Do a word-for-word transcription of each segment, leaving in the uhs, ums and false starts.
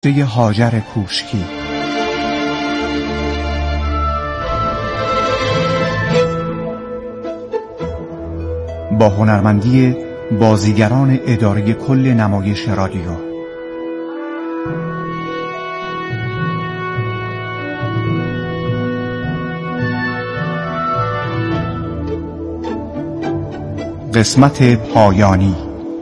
نوشته هاجر کوشکی. با هنرمندی بازیگران اداره کل نمایش رادیو. قسمت پایانی.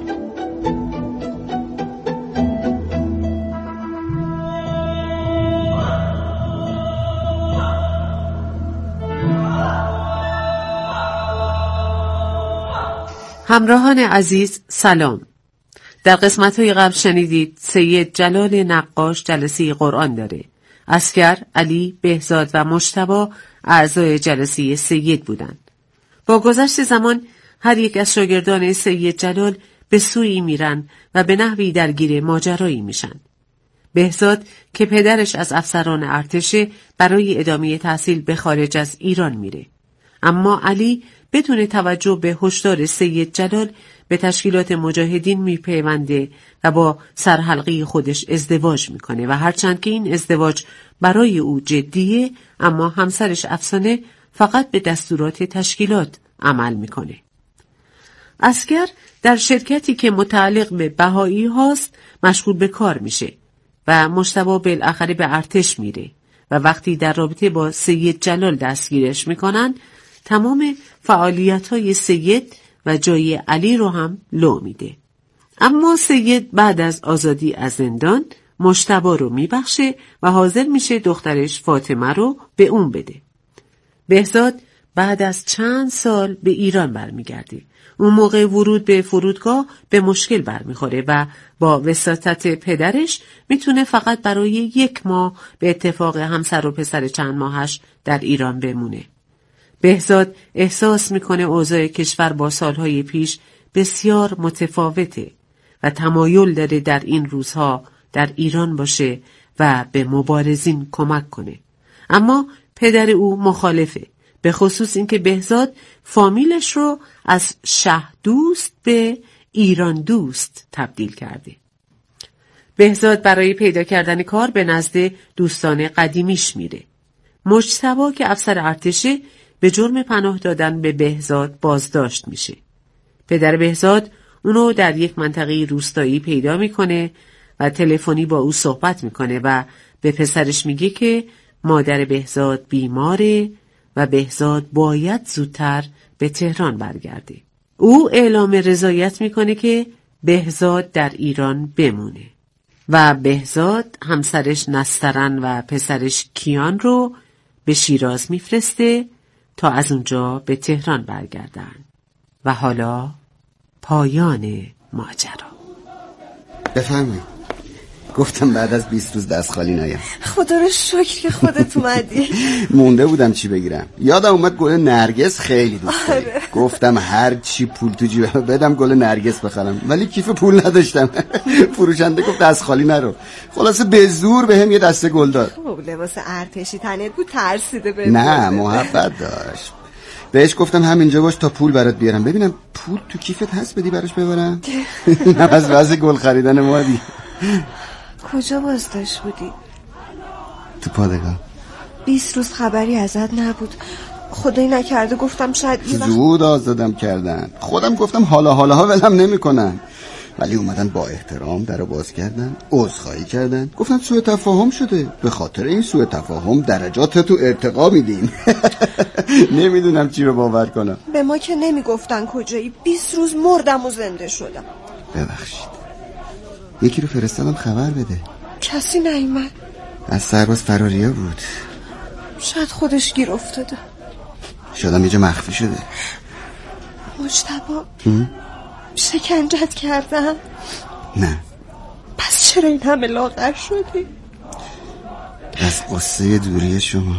همراهان عزیز سلام. در قسمت‌های قبل شنیدید سید جلال نقاش جلسه قرآن داره. عسکر، علی، بهزاد و مجتبی اعضای جلسه سید بودند. با گذشت زمان هر یک از شاگردان سید جلال به سوی میرن و به نحوی درگیر ماجرایی میشن. بهزاد که پدرش از افسران ارتشه برای ادامه تحصیل به خارج از ایران میره. اما علی بدون توجه به هشدار سید جلال به تشکیلات مجاهدین میپیونده و با سرحلقه خودش ازدواج میکنه و هرچند که این ازدواج برای او جدیه، اما همسرش افسانه فقط به دستورات تشکیلات عمل میکنه. عسکر در شرکتی که متعلق به بهایی هاست مشغول به کار میشه و مجتبی بالاخره به ارتش میره و وقتی در رابطه با سید جلال دستگیرش میکنن تمام فعالیت‌های سید و جای علی رو هم لو میده. اما سید بعد از آزادی از زندان مجتبی رو میبخشه و حاضر میشه دخترش فاطمه رو به اون بده. بهزاد بعد از چند سال به ایران برمیگرده. اون موقع ورود به فرودگاه به مشکل برمیخوره و با وساطت پدرش میتونه فقط برای یک ماه به اتفاق همسر و پسر چند ماهش در ایران بمونه. بهزاد احساس میکنه اوضاع کشور با سالهای پیش بسیار متفاوته و تمایل داره در این روزها در ایران باشه و به مبارزین کمک کنه. اما پدر او مخالفه، به خصوص اینکه بهزاد فامیلش رو از شه دوست به ایران دوست تبدیل کرده. بهزاد برای پیدا کردن کار به نزد دوستان قدیمیش میره. مجتبی که افسر ارتشه به جرم پناه دادن به بهزاد بازداشت میشه. پدر بهزاد اونو در یک منطقه روستایی پیدا میکنه و تلفنی با او صحبت میکنه و به پسرش میگه که مادر بهزاد بیماره و بهزاد باید زودتر به تهران برگرده. او اعلام رضایت میکنه که بهزاد در ایران بمونه و بهزاد همسرش نسترن و پسرش کیان رو به شیراز میفرسته تا از اونجا به تهران برگردن. و حالا پایان ماجرا. بفرمایید. گفتم بعد از بیست روز دست خالی نیام. خدا رو شکر که خودت اومدی. مونده بودم چی بگیرم. یادم اومد گل نرگس خیلی دوست داری. آره. گفتم هر چی پول تو جیبم بدم گل نرگس بخرم، ولی کیف پول نداشتم. فروشنده گفت دست خالی نرو. خلاصه به زور بهم یه دسته گل داد. خب لباس ارتشی تنت بود، ترسیده به نه محبت داشت. بهش گفتم همینجا باش تا پول برات بیارم، ببینم پول تو کیفت هست بدی براش ببرم. از واسه گل خریدن مادی. کجا بازداشت بودی؟ تو پادگان. بیست روز خبری ازت نبود. خدایی نکرده گفتم شاید این وقت زود آزادم کردن. خودم گفتم حالا حالا ها ولم نمی کنن، ولی اومدن با احترام درو باز کردن، عذرخواهی کردن، گفتن سوء تفاهم شده، به خاطر این سوء تفاهم درجات تو ارتقا میدین. نمیدونم چی رو باور کنم. به ما که نمیگفتن کجایی. بیست روز مردم و زنده شدم. ببخشید. یکی رو فرستادم خبر بده. کسی نیومد. از سرباز فراریا بود. شاید خودش گیر افتاده. شدم یه جا مخفی شده. مجتبی شکنجت کردن؟ نه. پس چرا این همه لاغر شدی؟ از قصه دوری شما.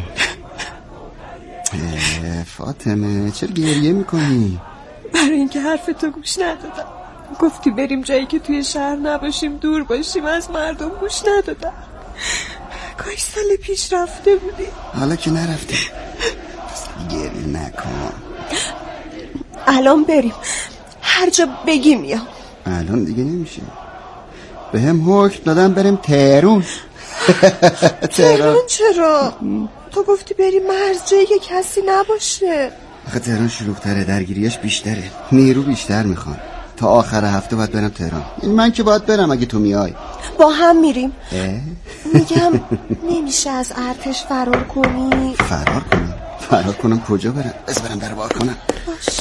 فاطمه چرا گریه میکنی؟ برای اینکه حرف تو گوش ندادم. گفتی بریم جایی که توی شهر نباشیم، دور باشیم از مردم، گوش ندادم. کاش سال پیش رفته بودی. حالا که نرفتی. گریه نکن. الان بریم، هر جا بگی میام. الان دیگه نمیشه. به هم حکم دادن بریم تهران. تهران چرا؟ تو گفتی بریم مرز جایی که کسی نباشه. آخه تهران شلوغ‌تره، درگیریش بیشتره، نیرو بیشتر میخوان. تا آخر هفته باید برم تهران. من که باید برم اگه تو میای. با هم میریم. اه؟ میگم نمیشه از ارتش فرار کنی؟ فرار کنم؟ فرار کنم کجا برم؟ بس برم در باز کنم. باش.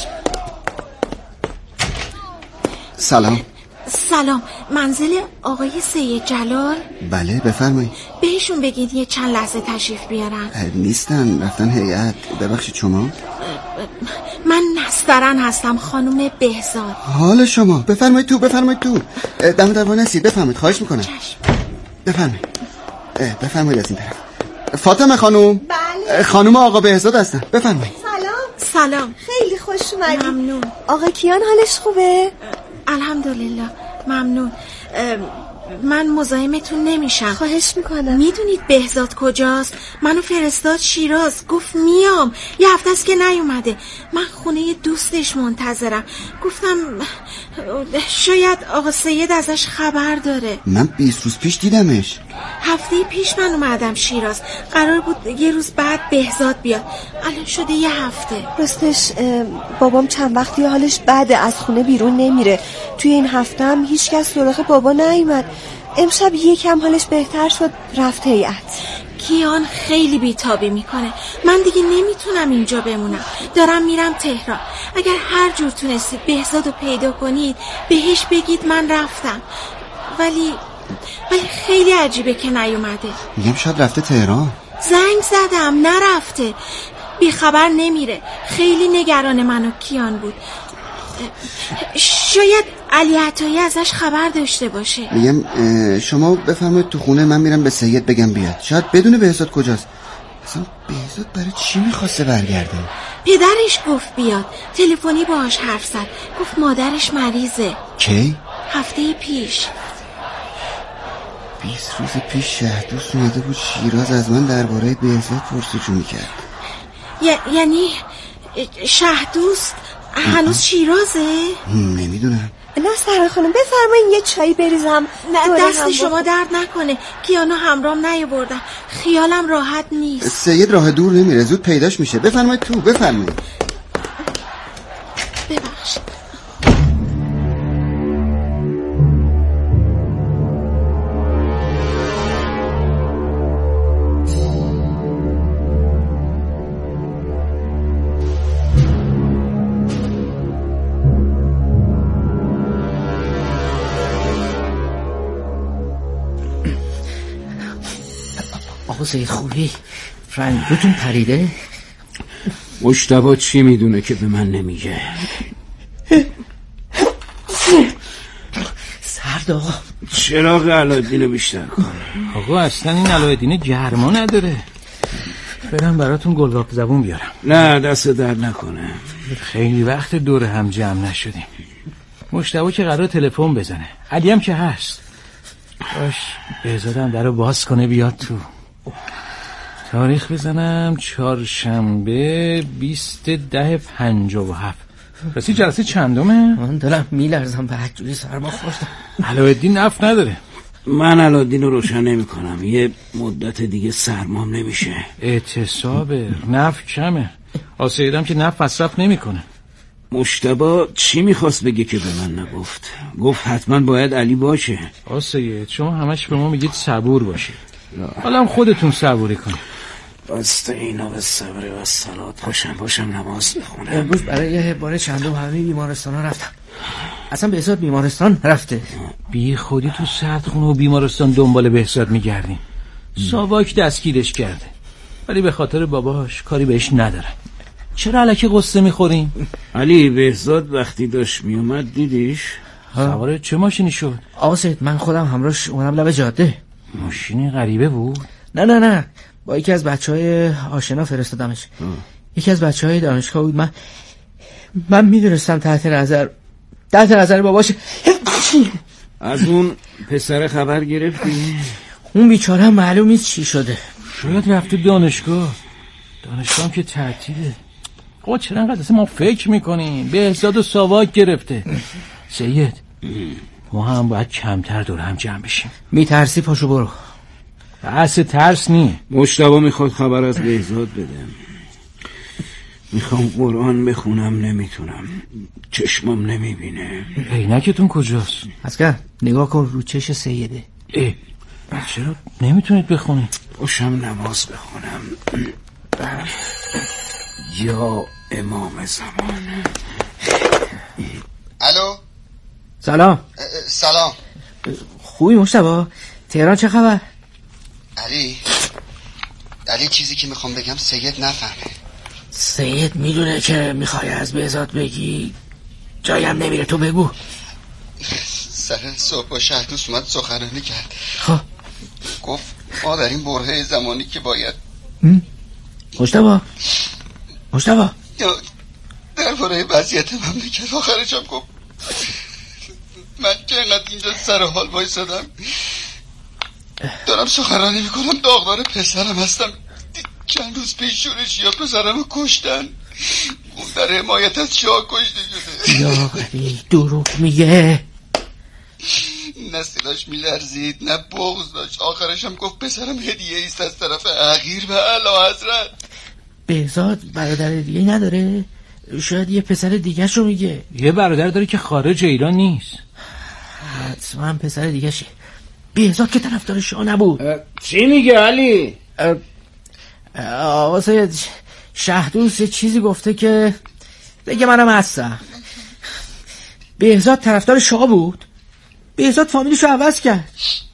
سلام. سلام، منزل آقای سید جلال؟ بله بفرمایید. بهشون بگید یه چند لحظه تشریف بیارن. نیستن، رفتن هیئت. ببخشید شما؟ من نسترن هستم، خانم بهزاد. حال شما؟ بفرمایید تو، بفرمایید تو. دم در وای نسید، بفرمایید، خواهش میکنم. چشم. بفرمایید. بفرمایید از این طرف. فاطمه خانوم. بله. خانوم آقا بهزاد هستن. بفرمایید. سلام. سلام. خیلی خوش اومدی. ممنون. آقا کیان حالش خوبه؟ الحمدلله ممنون. من مزاحمتون نمیشم. خواهش میکنم. میدونید بهزاد کجاست؟ منو فرستاد شیراز، گفت میام. یه هفته است که نیومده. من خونه دوستش منتظرم. گفتم شاید آقا سید ازش خبر داره. من بیست روز پیش دیدمش. هفته پیش من اومدم شیراز، قرار بود یه روز بعد بهزاد بیاد. الان شده یه هفته. راستش بابام چند وقتی حالش بده، از خونه بیرون نمیره. توی این هفته هم هیچ کس سراغ بابا نیومد. امشب یکم حالش بهتر شد، رفت هیئت. کیان خیلی بیتابی میکنه. من دیگه نمیتونم اینجا بمونم، دارم میرم تهران. اگر هر جور تونستید بهزادو پیدا کنید بهش بگید من رفتم. ولی ولی خیلی عجیبه که نیومده. میگم شاید رفته تهران. زنگ زدم نرفته، بی خبر نمیره. خیلی نگران من و کیان بود. شاید علی عطایی ازش خبر داشته باشه. میگم شما بفرمایید تو خونه، من میرم به سید بگم بیاد. شاید بدون بهزاد کجاست. اصلا بهزاد برای چی میخواسته برگرده؟ پدرش گفت بیاد، تلفنی باهاش حرف زد، گفت مادرش مریضه. کی؟ هفته پیش. بیست روز پیش شهردوست اومده بود شیراز، از من درباره بهزاد پرسجو میکرد. ی- یعنی شهردوست هنوز شیرازه؟ نمیدونم. نه سرا خانم بفرمایین یه چایی بریزم. نه دست شما درد نکنه، کیانو همرام نیاوردم، خیالم راحت نیست. سید راه دور نمیره، زود پیداش میشه. بفرمایید تو، بفرمایید. ببخشید. آقا سید خوبی؟ رنگ روتون پریده؟ مجتبی چی میدونه که به من نمیگه؟ سرد آقا. چراغ علایالدینو بیشتر کن. آقا اصلا این علایالدین گرما نداره. برم براتون گلگاف زبون بیارم. نه دست در نکنه. خیلی وقت دور هم جمع نشدیم. مجتبی که قرار تلفن بزنه، علی هم که هست. باش بهزادم درو باز کنه بیاد تو. تاریخ بزنم چهارشنبه بیست ده پنجاه و هفت. رسی جلسه چندمه؟ من دارم میلرزم، به حجوری سرما خوردم. علایالدین نفت نداره. من علایالدین رو روشن نمی کنم، یه مدت دیگه سرمام نمیشه. اعتصابه، نفت کمه. آسیدم که نفت مصرف نمی کنه. مجتبی چی میخواست بگه که به من نگفت؟ گفت حتما باید علی باشه. آسید شما همش به ما میگید صبور باشید، حالا هم خودتون صبوری کنید. بسته اینا به صبر و صلات باشم باشم نماز بخونم. امروز برای بار چندم همه بیمارستان ها رفتم. اصلا بهزاد بیمارستان رفته. بی خودی تو سردخونه و بیمارستان دنبال بهزاد میگردیم. ساواک دستگیرش کرده، ولی به خاطر باباش کاری بهش نداره. چرا الکی قصه میخوریم؟ علی بهزاد وقتی داشت میومد دیدیش؟ سوار چه ماشینی شد؟ آقا سید من خودم همراهش اومدم لب جاده. ماشینی غریبه بود؟ نه نه نه با یکی از بچه های آشنا فرستادمش. یکی از بچه های دانشگاه بود. من من میدونستم تحت نظر تحت نظر باباشه. از اون پسر خبر گرفتی؟ اون بیچاره معلوم نیست چی شده. شاید رفته دانشگاه. دانشگاه هم که تعطیله. آقا چرا انقدر ما فکر میکنیم؟ بهزاد و ساواک گرفته. سید ما هم باید کمتر دور هم جمع بشیم. میترسی پاشو برو. بحث ترس نی. مجتبی میخواد خبر از بهزاد بده. میخوام قرآن بخونم نمیتونم، چشمم نمیبینه. عینکتون کجاست؟ اسکر نگاه کن رو چش سیده. اه چرا نمیتونید بخونید؟ باشم نماز بخونم. یا امام زمان. الو سلام. سلام. خوبی مجتبی؟ تهران چه خبر؟ علی علی چیزی که میخوام بگم سید نفهمه. سید میدونه که میخوای از بهزاد بگی، جایم نمیره، تو بگو. سر صبح با شهدوست اومد سخنرانی کرد. خب گفت ما در این برهه زمانی که باید مجتبی مجتبی درباره وضعیت مملکت آخرش هم گفت من که اینقدر اینجا سر حال وایسادم دارم سخنرانی میکنم، داغدار پسرم هستم. چند روز پیش شورشی ها پسرم رو کشتن، اون در حمایت از شاه کشته شده. یا علی دروغ میگه. نه صداش میلرزید نه بغض داشت. آخرش هم گفت پسرم هدیه ایست از طرف اغیر و اعلی حضرت. بهزاد برادر دیگه نداره؟ شاید یه پسر دیگه شو میگه. یه برادر داره که خارج ایران نیست. حتما پسر دیگه شه. بهزاد که طرفدار شاه نبود. چی میگه علی؟ واسه شهدوست چیزی گفته که بگه منم هستم. بهزاد طرفدار شاه بود. بهزاد فامیلشو عوض کرد.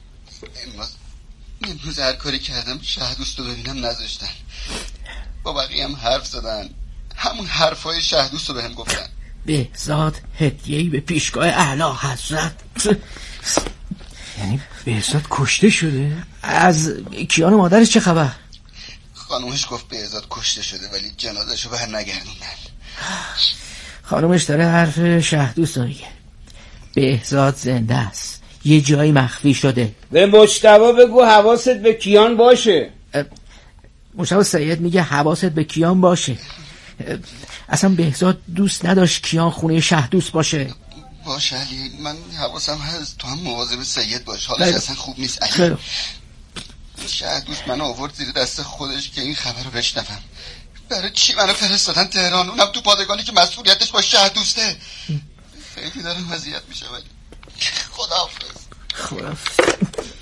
امروز هر کاری کردم شهدوست رو ببینم نذاشتن. با بقیه هم حرف زدن، همون حرفای شهدوست رو بهم گفتن. بهزاد هدیه‌ای به پیشگاه اعلی حضرت. یعنی بهزاد کشته شده؟ از کیان مادرش چه خبر؟ خانومش گفت بهزاد کشته شده ولی جنازه‌شو بر نگردوندن. خانومش داره حرف شهدوست رو میگه. بهزاد زنده است، یه جایی مخفی شده. به مجتبی بگو حواست به کیان باشه. مجتبی سید میگه حواست به کیان باشه. اصلا بهزاد دوست نداشت کیان خونه شهدوست باشه. باشه علی، من حواسم هست، تو هم مواظب سید باش، حالش اصلا خوب نیست علی. خیلی شهدوست منو آورد زیر دست خودش که این خبر رو بشنوم. برای چی منو فرستادن تهران، اونم تو پادگانی که مسئولیتش با شهدوسته. خیلی دارم اذیت میشه ولی خداحافظ. خداحافظ.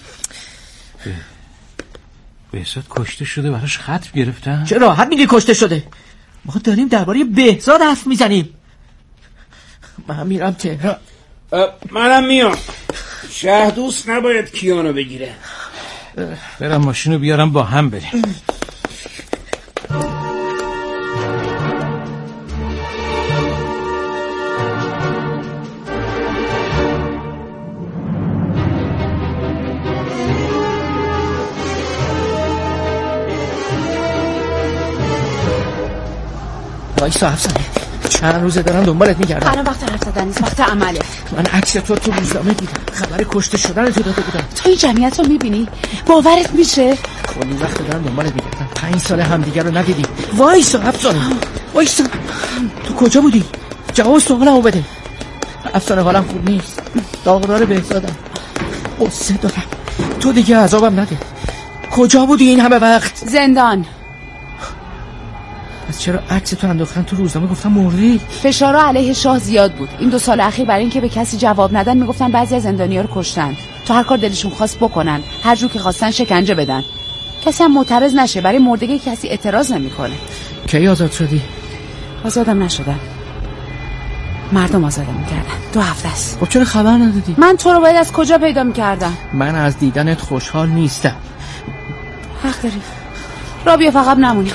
بهزاد کشته شده براش خط گرفتن؟ چه راحت میگی کشته شده؟ ما داریم درباره بهزاد حرف میزنیم. من میرم تهران. منم میام. شهدوست نباید کیانو بگیره. برم ماشینو بیارم با هم بریم. وایسا حفظنه، چند روزه دارم دنبالت میگردم. الان وقت حرف زدن نیست، وقت عمله. من عکس تو تو روزنامه دیدم، خبر کشته شدن تو داده بودم. تو این جمعیت رو میبینی؟ باورت میشه؟ کلی وقت دارم دنبالت میگردم، پنج سال همدیگر رو ندیدی. وایسا حفظنه، وایسا. تو کجا بودی؟ جواب سوالمو بده. حفظنه حالم خوب نیست، داغدار بهزادم، قصه دارم. تو دیگه عذابم نده. کجا بودی این همه وقت؟ زندان. پس چرا عکس تو انداختن تو روزنامه؟ گفتم مردی. فشار علیه شاه زیاد بود این دو سال اخیر، برای اینکه به کسی جواب ندن میگفتن بعضی از زندانی‌ها رو کشتن تا هر کار دلشون خواست بکنن، هر جور که خواستن شکنجه بدن. کسی هم معترض نشه، برای مردگی کسی اعتراض نمیکنه. کی آزاد شدی؟ آزادم نشدم، مردم آزادم میکردن. دو هفته است. خب چرا خبر ندادی؟ من تو رو باید از کجا پیدا میکردم؟ من از دیدنت خوشحال نیستم. حق داری، را بیا فقط نمونی.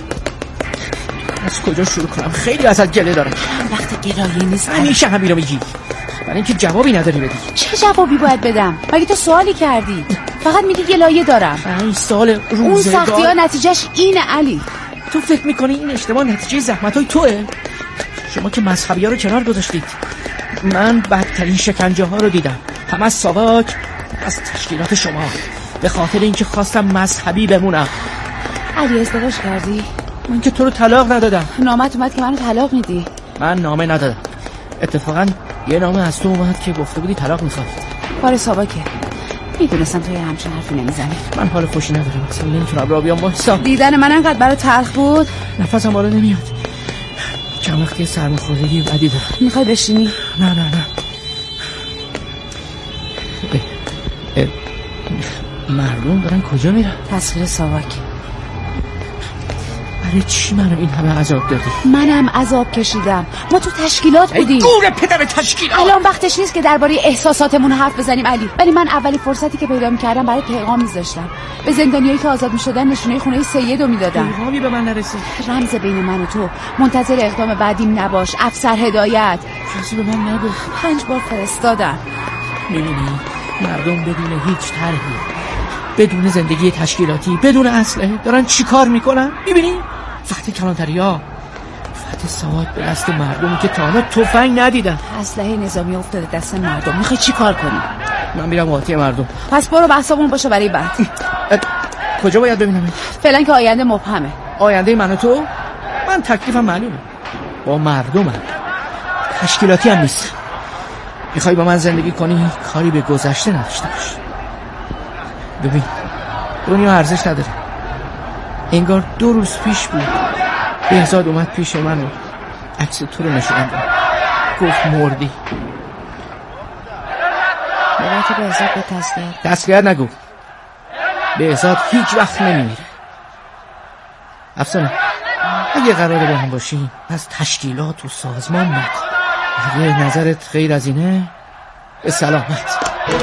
از کجا شروع کنم؟ خیلی ازت گله دارم. وقت گلایه نیست، همیشه همین رو میگی، برای اینکه جوابی نداری بدی. چه جوابی باید بدم؟ مگه تو سوالی کردی؟ فقط میگی گلایه دارم. این سال روزگار، اون سختی ها نتیجهش اینه علی. تو فکر میکنی این اشتباه نتیجه زحمت های توه؟ شما که مذهبی ها رو کنار گذاشتید، من بدترین شکنجه ها رو دیدم، هم از ساواک از تشکیلات شما، به خاطر اینکه خواستم مذهبی بمونم. علی ازدواج کردی؟ من که تو رو طلاق ندادم. نامت اومد که منو طلاق میدی. من نامه ندادم، اتفاقا یه نامه از تو اومد که گفته بودی طلاق میخواد. کار ساواکه. میدونستم تو یه همچین حرفی نمیزنی. من حال خوشی ندارم اصلا، نمیتونم راه بیام. وایسا. دیدن من انقدر برای تلخ بود؟ نفسم بالا نمیاد. چند وقتی سرماخوردگی بدی دارم. میخوای بشینی؟ نه نه نه. اه اه مردم دارن کجا میرن؟ تسخیر ساواک. برای چی منو این همه عذاب دادی؟ منم عذاب کشیدم. ما تو تشکیلات بودیم. دور پدر تشکیلات. الان وقتش نیست که درباره احساساتمون حرف بزنیم علی. ولی من اولی فرصتی که پیدا می‌کردم برای پیغام می‌ذاشتم. به زندانیایی که آزاد می‌شدن نشونه خونه سیدو میدادم. پیغامی به من نرسید. رمز بین من و تو. منتظر اقدام بعدیم نباش. افسر هدایت. کسی به من نگفت. پنج بار فرستادم. می‌بینی مردم بدون هیچ طرحی، بدون زندگی تشکیلاتی، بدون اسلحه دارن چی کار میکنن؟ میبینی؟ فتح کلانتریا، فتح ساواک به دست مردمی که تا حالا تفنگ ندیدن. اسلحه نظامی افتاده دست مردم. میخوای چی کار کنی؟ من میرم قاطی مردم. پس برو بحثمون باشه برای بعد. کجا باید ببینم؟ فعلا که آینده مبهمه. آینده من و تو؟ من تکلیفم معلومه، با مردمم، تشکیلاتی هم نیست. میخوای با من زندگی کنی کاری به گذشته نداشته باش. ببین دنیا ارزش نداره. انگار دو روز پیش بود بهزاد اومد پیش من و عکس تو رو نشون داد، گفت مردی. بابت بهزاد به تسلیت تسلیت نگو. بهزاد هیچ وقت نمیمیره. افسانه اگه قراره با هم باشی از تشکیلات و سازمان نکن. اگه نظرت غیر از اینه به سلامت.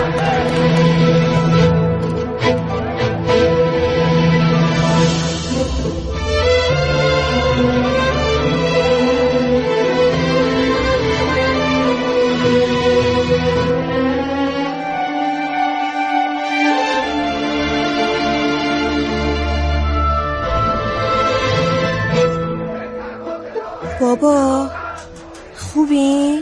بابا خوبی؟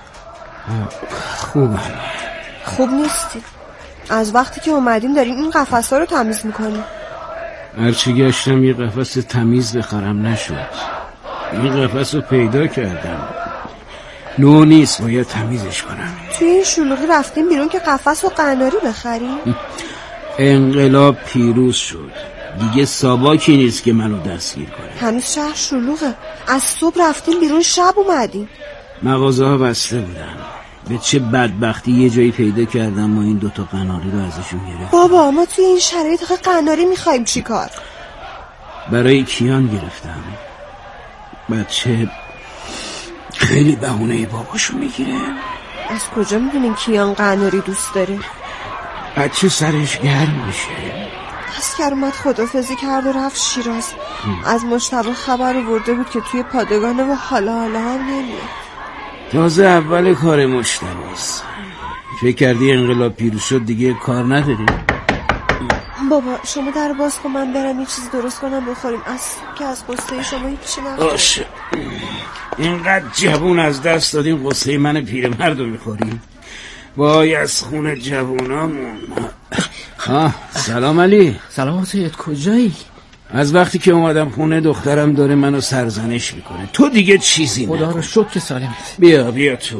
خوبم. خوب نیستی. از وقتی که اومدیم داریم این قفس‌ها رو تمیز میکنیم. هرچی گشتم یه قفس تمیز بخرم نشد. این قفس رو پیدا کردم، نو نیست، باید تمیزش کنم. توی این شلوغی رفتیم بیرون که قفس و قناری بخریم. انقلاب پیروز شد، دیگه ساواکی نیست که منو دستگیر کنه. هنوز شهر شلوغه. از صبح رفتیم بیرون شب اومدیم. مغازه ها بسته بودن. به چه بدبختی یه جایی پیدا کردم ما این دوتا قناری رو ازشون گرفتیم. بابا ما توی این شرایط آخه قناری میخوایم چی کار؟ برای کیان گرفتم. بچه خیلی بهونه باباشو میگیره. از کجا میدونین کیان قناری دوست داره؟ بچه سرش گرم میشه. اسکر اومد خدافزی کرد و رفت شیراز. از مجتبی خبر آورده بود که توی پادگانه و حالا حالا هم نمیاد. تازه اول کار مجتبیست. فکر کردی انقلاب پیروز شد دیگه کار نداری؟ بابا شما در باز کن من برم یه چیز درست کنم بخوریم. از که از قصه شما هیچی نخوریم. باشه اینقدر جوون از دست دادیم قصه من پیرمرد رو میخوریم. وای از خون جوونامون. ها سلام علی. سلام سید، کجایی؟ از وقتی که اومدم خونه دخترم داره منو سرزنش میکنه. تو دیگه چیزی نکن. خدا رو شکر که سالمی. بیا بیا تو.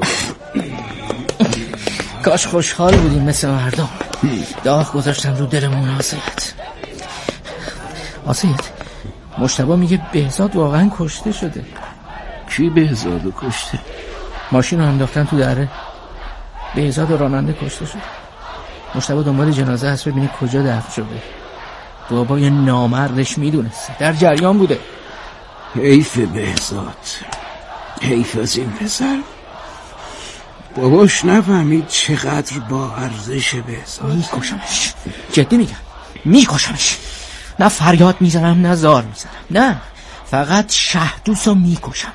کاش خوشحال بودیم مثل مردم. داغ گذاشتم رو دلمون. آسیت آسیت مجتبی میگه بهزاد واقعا کشته شده. کی بهزادو کشته؟ ماشین رو انداختن تو دره، بهزاد راننده کشته شد. مجتبی دنبال جنازه هست ببینه کجا دفن شده. بابا یه نامردش میدونسته، در جریان بوده. حیف بهزاد، حیف از این پسر. باباش نفهمید چقدر با ارزش بهزاد. میکشمش، جدی میگم میکشمش. نه فریاد میزنم نه زار میزنم، نه فقط شهدوسو میکشم.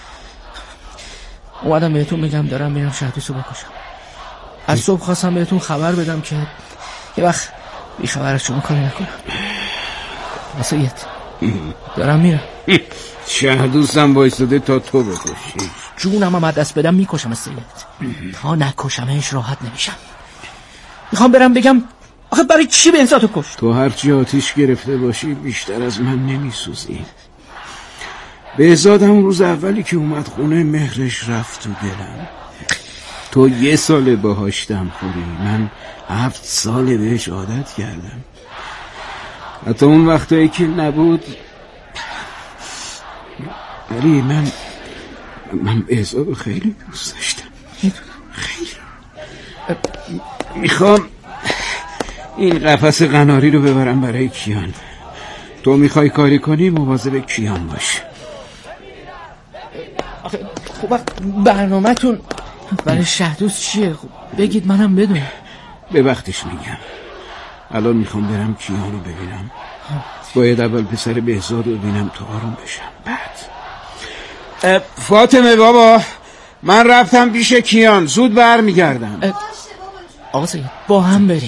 اومدم بهتون بگم دارم میرم شهدوسو بکشم. از صبح خواستم بهتون خبر بدم که یه وقت بیخبر از شما کاری نکنم. واسیت دارم میرم. شهدوسم بایستده تا تو بکشی. جونم هم دست بدم میکشم سید. تا نکشمش راحت نمیشم. میخوام برم بگم آخه برای چی بهزادو کشت؟ تو هرچی آتیش گرفته باشی بیشتر از من نمیسوزی. بهزاد هم روز اولی که اومد خونه مهرش رفت تو دلم. تو یه سال باهاش دم خوری، من هفت سال بهش عادت کردم. حتی اون وقتایی که نبود. ولی من من بهزاد خیلی دوست داشتم، خیلی. میخوام این قفس قناری رو ببرم برای کیان. تو میخوای کاری کنی مواظب کیان باش. خب برنامه تون برای شهدوست چیه؟ خب بگید منم بدونم. به وقتش میگم. الان میخوام برم کیان رو ببینم. باید اول پسر بهزاد رو ببینم تا آروم بشم. بعد فاطمه بابا، من رفتم پیش کیان، زود برمیگردم. آقا سید با هم بریم.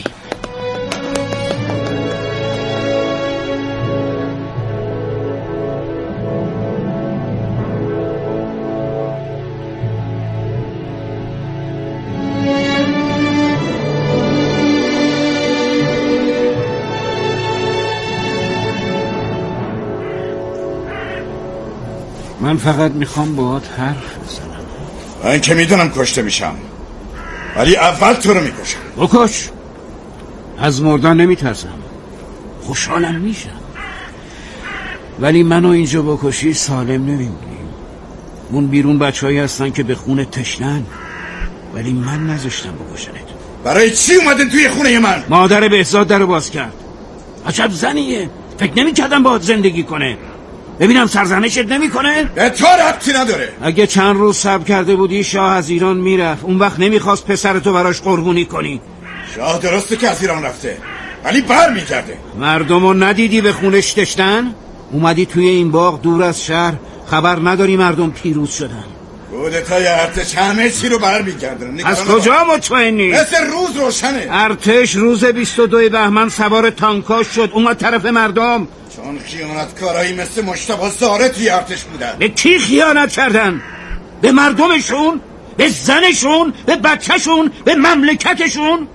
من فقط میخوام باهات حرف بزنم. من که میدونم کشته میشم، ولی اول تو رو میکشم. بکش. از مردن نمیترسم، خوشحالم میشم. ولی منو اینجا بکشی سالم نمیمونیم. اون بیرون بچه‌هایی هستن که به خون تشنن، ولی من نذاشتم بکشنت. برای چی اومدن توی خونه من؟ مادر بهزاد درو باز کرد. عجب زنیه، فکر نمی‌کردم باهات زندگی کنه. ببینم سرزنشت نمی کنه؟ به تو ربطی نداره. اگه چند روز صبر کرده بودی شاه از ایران میرفت، اون وقت نمیخواست پسرتو براش قربونی کنی. شاه درسته که از ایران رفته، ولی بر میگرده. مردمو ندیدی به خونش تشنن؟ اومدی توی این باغ دور از شهر، خبر نداری مردم پیروز شدن. کودتای ارتش همه چی رو بر میگردن. از کجا مطمئنی؟ مثل روز روشنه. ارتش روز بیست و دو بهمن سوار تانکاش شد، اومد طرف مردم. چون خیانتکارایی مثل مجتبی زاره توی ارتش بودن. به کی خیانت کردن؟ به مردمشون؟ به زنشون؟ به بچهشون؟ به مملکتشون؟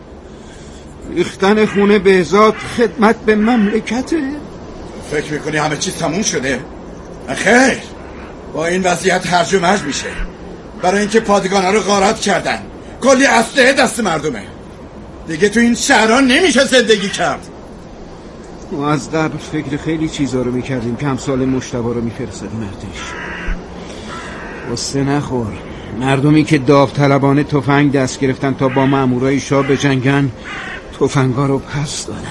ریختن خونه بهزاد خدمت به مملکته؟ فکر میکنی همه چیز تموم شده؟ خیر، با این وضعیت هرج و مرج میشه. برای اینکه پادگانا رو غارت کردن، کلی اسلحه دست مردمه. دیگه تو این شهرها نمیشه زندگی کرد. ما از قبل فکر خیلی چیزا رو میکردیم که همسال مجتبی رو میفرستادیم ارتش. قصه نخور. مردمی که داوطلبانه تفنگ دست گرفتن تا با مامورای شاه بجنگن، تفنگا رو پس دادن.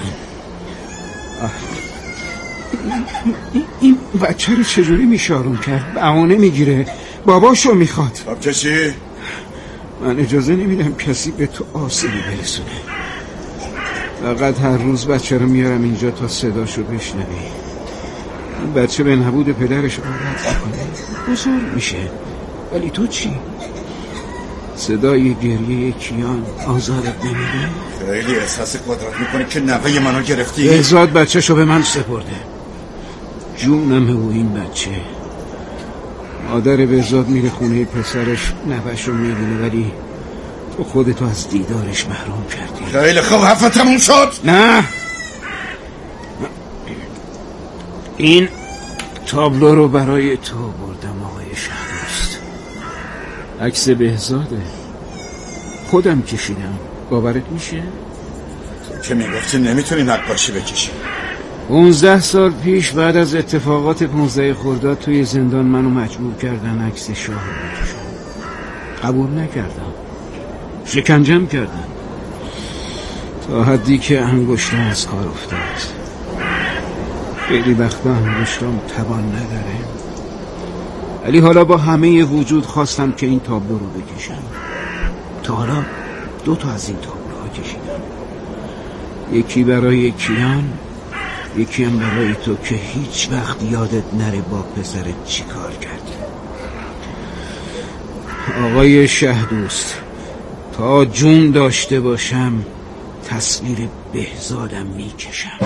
این بچه رو چجوری میشه آروم کرد؟ بهانه میگیره، باباشو میخواد. خب که چی؟ من اجازه نمیدم کسی به تو آسیبی برسونه. فقط هر روز بچه رو میارم اینجا تا صداشو بشنوی. این بچه به نبود پدرش عادت میکنه، بزرگ میشه. ولی تو چی؟ صدای گریه کیان آزارت نمیده؟ خیلی احساس قدرت میکنی که نوه منو گرفتی. بهزاد بچه شو به من سپرده. جونمه و این بچه. مادر بهزاد میره خونه پسرش، نوهشو میبینه، ولی تو خودتو از دیدارش محروم کردی. خیلی خوب، حرف تموم شد. نه، این تابلو رو برای تو بردم آقای شهدوست. عکس بهزاده، خودم کشیدم. باورت میشه؟ تو که میگفتی نمیتونی نقاشی بکشی. پونزده سال پیش بعد از اتفاقات پونزده خرداد توی زندان منو مجبور کردن عکس شاه رو بکشم. قبول نکردم، شکنجم کردن تا حدی که انگشتم از کار افتاد. خیلی وقتا انگشتم توان نداره، ولی حالا با همه وجود خواستم که این تابلو رو بکشم. تا حالا دو تا از این تابلوها کشیدم، یکی برای کیان، یکی هم برای تو که هیچ وقت یادت نره با پسرت چی کار کردی. آقای شهدوست، تا جون داشته باشم تصویر بهزادم میکشم.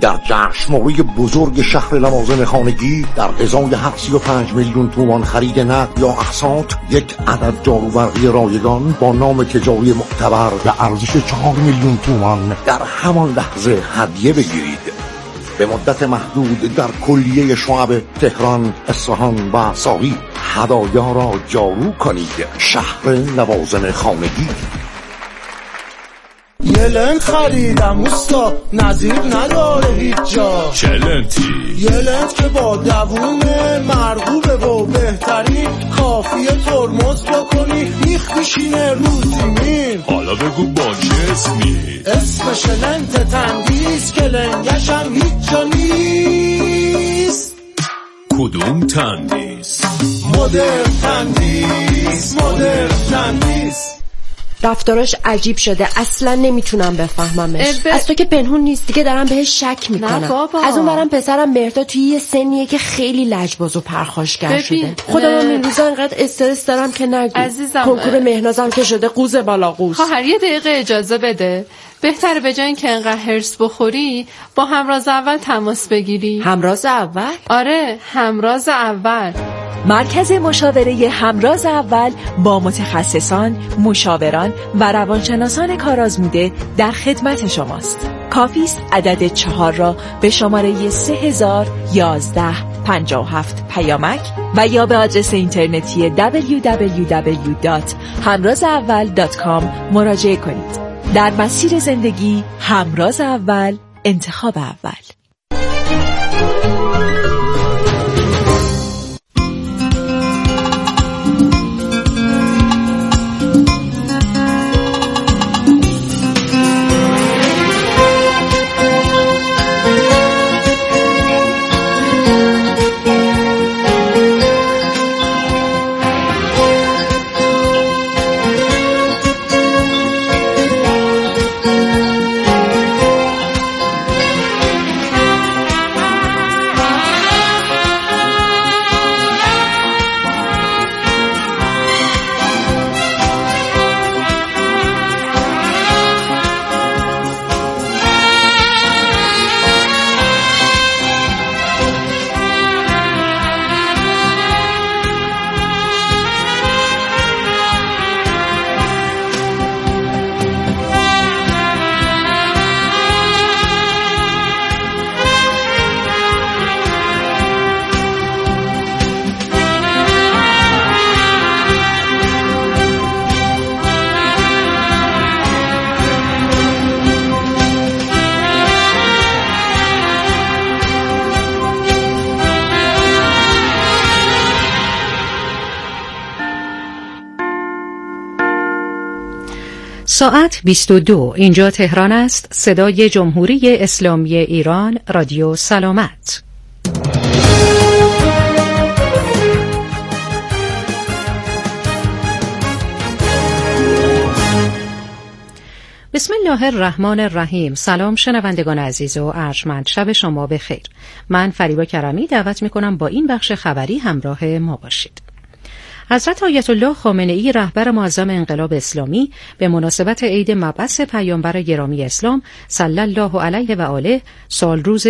در جشنواره بزرگ شهر لوازم خانگی در ازای هفتصد و پنج میلیون تومان خرید نقد یا اقساط یک عدد جاروبرقی رایگان با نام تجاری معتبر به ارزش چهار میلیون تومان در همان لحظه هدیه بگیرید. به مدت محدود در کلیه شعب تهران، اصفهان و ساری هدایا را جارو کنید. شهر لوازم خانگی. یه لنت خریدم اوستا، نظیر نداره هیچ جا. چه لنتی؟ یه لنت که با دوومه، مرغوبه و بهترین، کافیه ترمز بکنی میخ میشینه رو زمین. حالا بگو با چه اسمی؟ اسمش لنت تندیس که لنگشم هیچ جا نیست. کدوم تندیس؟ مدر تندیس، مدر تندیس. رفتاراش عجیب شده، اصلا نمیتونم بفهممش. ب... از تو که پنهون نیست دیگه، دارم بهش شک میکنم. از اون برم پسرم مهرداد توی یه سنیه که خیلی لجباز و پرخاشگر شده. خودم هم این روزا انقدر استرس دارم که نگو. عزیزم کنکور مهنازم که شده قوز بالا قوز. خواهر یه دقیقه اجازه بده. بهتره به جای اینکه انقدر هرس بخوری با همراز اول تماس بگیری. همراز اول؟ آره، همراز اول. مرکز مشاوره همراز اول با متخصصان، مشاوران و روانشناسان کارآزموده در خدمت شماست. کافی است عدد چهار را به شماره سه هزار و یازده پنجاه و هفت پیامک و یا به آدرس اینترنتی دبلیو دبلیو دبلیو دات همراز اول دات کام مراجعه کنید. در مسیر زندگی همراز اول، انتخاب اول. ساعت بیست و دو. اینجا تهران است. صدای جمهوری اسلامی ایران، رادیو سلامت. بسم الله الرحمن الرحیم. سلام شنوندگان عزیز و ارجمند، شب شما بخیر. من فریبا کرمی دعوت میکنم با این بخش خبری همراه ما باشید. حضرت آیت الله خامنه ای رهبر معظم انقلاب اسلامی به مناسبت عید مبعث پیامبر گرامی اسلام صلی الله علیه و آله سالروز